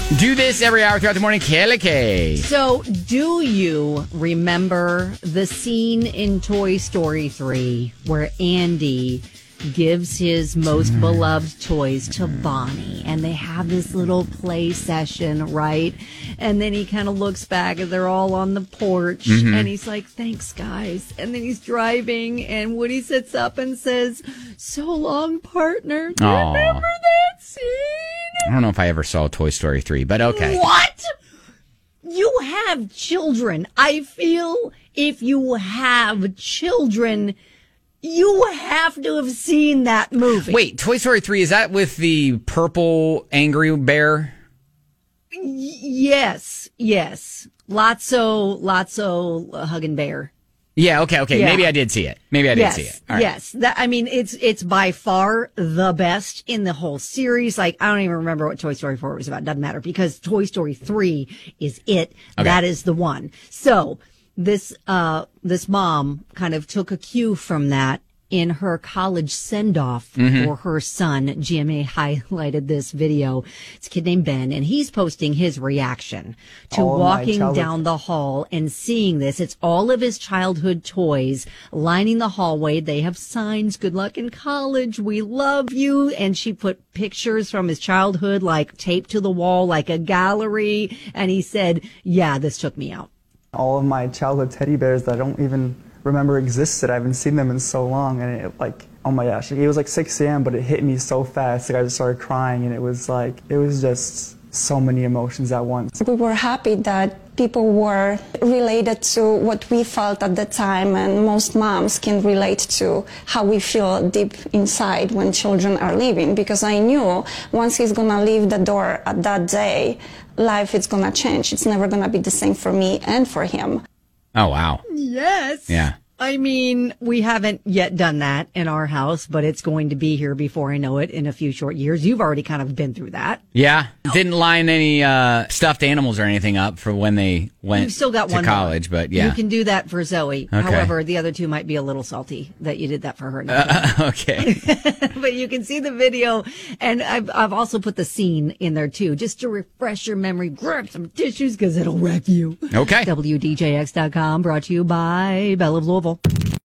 Do this every hour throughout the morning. Kelly. So, do you remember the scene in Toy Story 3 where Andy gives his most beloved toys to Bonnie, and they have this little play session, right? And then he kind of looks back and they're all on the porch, and he's like, thanks, guys. And then he's driving, and Woody sits up and says, so long, partner. Do you remember that scene? I don't know if I ever saw Toy Story 3, but okay. What? You have children. I feel if you have children, you have to have seen that movie. Wait, Toy Story 3, is that with the purple angry bear? Yes. Lotso, hugging bear. Yeah, okay. Yeah. Maybe I did see it. See it. All right. Yes. It's by far the best in the whole series. Like, I don't even remember what Toy Story 4 was about. Doesn't matter, because Toy Story 3 is it. Okay. That is the one. So this mom kind of took a cue from that in her college send-off for her son. GMA highlighted this video. It's a kid named Ben, and he's posting his reaction to walking down the hall and seeing this. It's all of his childhood toys lining the hallway. They have signs, good luck in college, we love you. And she put pictures from his childhood, like taped to the wall, like a gallery. And he said, yeah, this took me out. All of my childhood teddy bears that I don't even remember existed. I haven't seen them in so long, and it, like, oh my gosh, it was like 6 a.m., but it hit me so fast. Like, I just started crying, and it was just so many emotions at once. We were happy that people were related to what we felt at the time, and most moms can relate to how we feel deep inside when children are leaving, because I knew once he's gonna leave the door at that day, life is gonna change. It's never gonna be the same for me and for him. Oh, wow. Yes. Yeah. I mean, we haven't yet done that in our house, but it's going to be here before I know it in a few short years. You've already kind of been through that. Yeah. Didn't line any stuffed animals or anything up for when they went You've still got to one college, more. But yeah. You can do that for Zoe. Okay. However, the other two might be a little salty that you did that for her. Okay. But you can see the video, and I've also put the scene in there too, just to refresh your memory. Grab some tissues because it'll wreck you. Okay. WDJX.com, brought to you by Bell of Louisville.